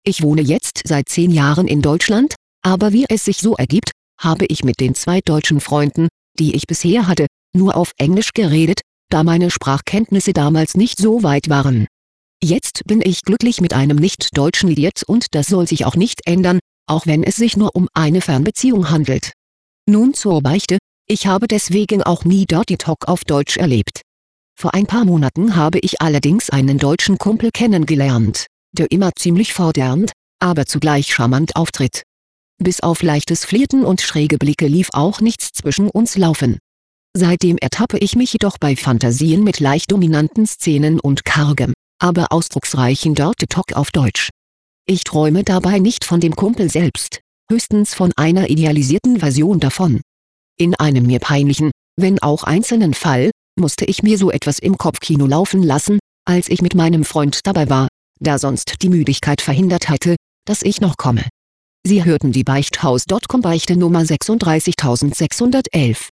Ich wohne jetzt seit 10 Jahren in Deutschland, aber wie es sich so ergibt, habe ich mit den 2 deutschen Freunden, die ich bisher hatte, nur auf Englisch geredet, da meine Sprachkenntnisse damals nicht so weit waren. Jetzt bin ich glücklich mit einem Nicht-Deutschen liiert und das soll sich auch nicht ändern, auch wenn es sich nur um eine Fernbeziehung handelt. Nun zur Beichte: Ich habe deswegen auch nie Dirty Talk auf Deutsch erlebt. Vor ein paar Monaten habe ich allerdings einen deutschen Kumpel kennengelernt, der immer ziemlich fordernd, aber zugleich charmant auftritt. Bis auf leichtes Flirten und schräge Blicke lief auch nichts zwischen uns laufen. Seitdem ertappe ich mich jedoch bei Fantasien mit leicht dominanten Szenen und kargem, aber ausdrucksreichen Dirty Talk auf Deutsch. Ich träume dabei nicht von dem Kumpel selbst, höchstens von einer idealisierten Version davon. In einem mir peinlichen, wenn auch einzelnen Fall, musste ich mir so etwas im Kopfkino laufen lassen, als ich mit meinem Freund dabei war, da sonst die Müdigkeit verhindert hätte, dass ich noch komme. Sie hörten die Beichthaus.com Beichte Nummer 36611.